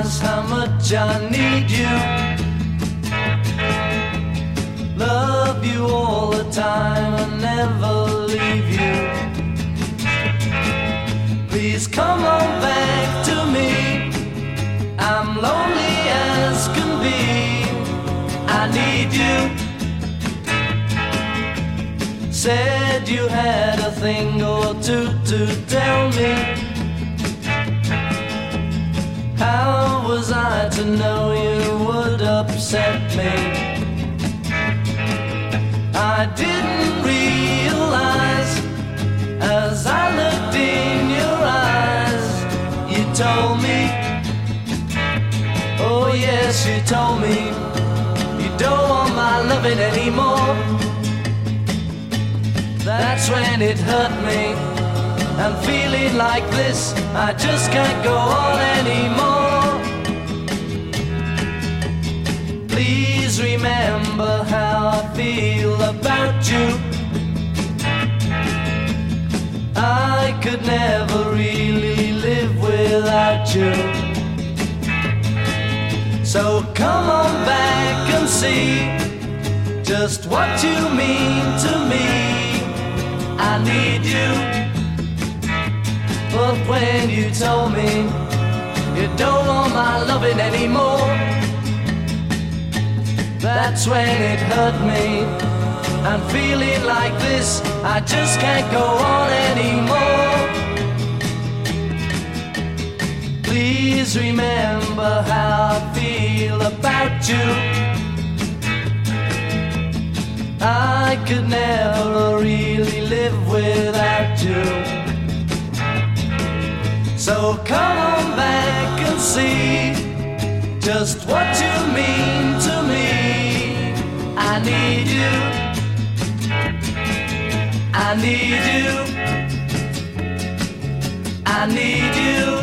realize how much I need you. Love you all the time and never leave you. Please come on back to me. I'm lonely as can be. I need you. Said you had a thing or two to tell me. How was I to know you would upset me? I didn't realize as I looked in your eyes. You told me, oh yes, you told me you don't want my loving anymore. That's when it hurt me. I'm feeling like this, I just can't go on anymore. Please remember how I feel about you. I could never really live without you. So come on back and see just what you mean to me. I need you. But when you told me you don't want my loving anymore, that's when it hurt me. I'm feeling like this, I just can't go on anymore. Please remember how I feel about you. I could never really live without you. So come on back and see just what you mean to me. I need you. I need you. I need you.